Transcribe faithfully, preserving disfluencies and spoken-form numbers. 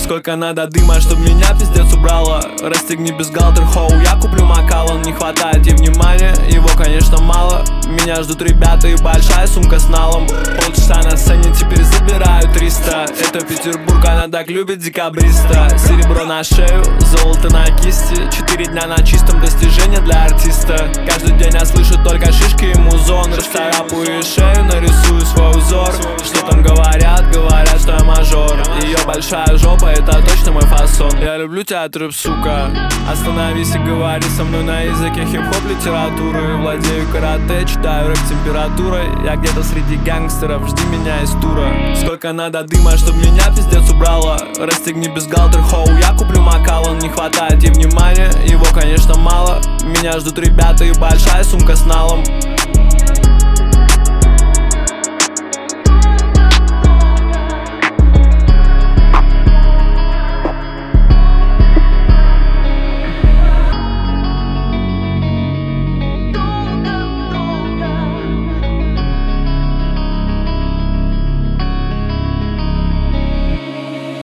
Сколько надо дыма, чтоб меня пиздец убрало. Расстегни бюстгальтер, хоу, я куплю Макаллан. Не хватает ей внимания, его, конечно, мало. Меня ждут ребята и большая сумка с налом. Полчаса на сцене, теперь забираю триста. Это Петербург, она так любит декабриста. Серебро на шею, золото на кисти. Четыре дня на чистом, достижение для артиста. Каждый день я слышу только шишки и музон. Расцарапаю шею, нарисую свой узор. Что там говорят, говорят, что я мажор. Ее большая жопа, это точно мой фасон. Я люблю тебя, трэп, сука. Остановись и говори со мной на языке хип-хоп литературы. Владею карате, читаю рэп температурой. Я где-то среди гангстеров, жди меня из тура. Сколько надо дыма, чтоб меня пиздец убрало. Расстегни бюстгальтер, хоу, я куплю Макаллан. Не хватает ей внимания, его, конечно, мало. Меня ждут ребята и большая сумка с налом.